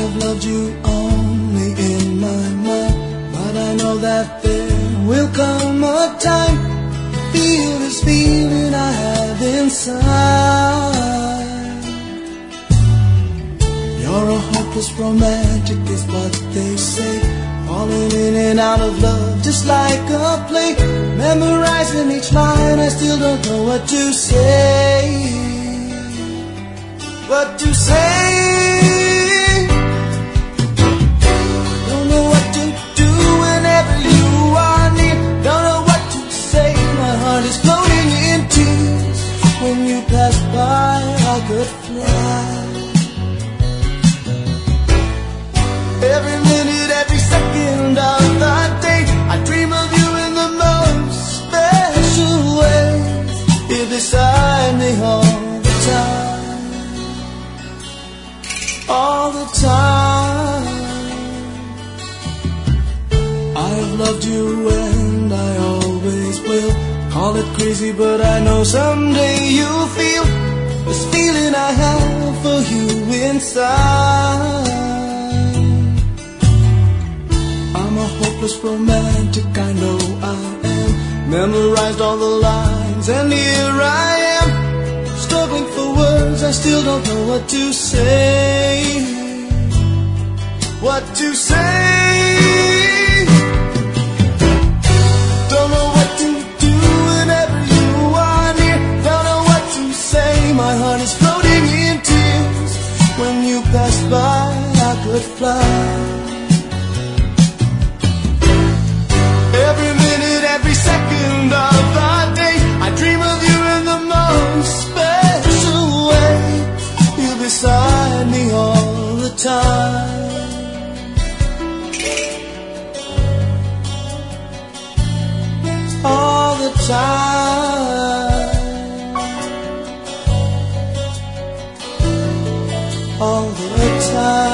I've loved you only in my mind, but I know that there will come a time, feel this feeling I have inside. You're a hopeless romantic is what they say, falling in and out of love just like a play, memorizing each line, I still don't know what to say. What to say? Don't know what to do whenever you are near, don't know what to say, my heart is floating in tears. When you pass by I could fly. Every minute, every second of the day, I dream of you in the most special ways. You're beside me all the time, all the time. I've loved you and I always will. Call it crazy, but I know someday you'll feel this feeling I have for you inside. I'm a hopeless romantic, I know I am. Memorized all the lines and here I am, struggling for words, I still don't know what to say. What to say? Don't know what to do whenever you are near, don't know what to say, my heart is floating in tears. When you pass by I could fly. Every minute, every second of the day, I dream of you in the most special way. You're beside me all the time, all the time, all the time.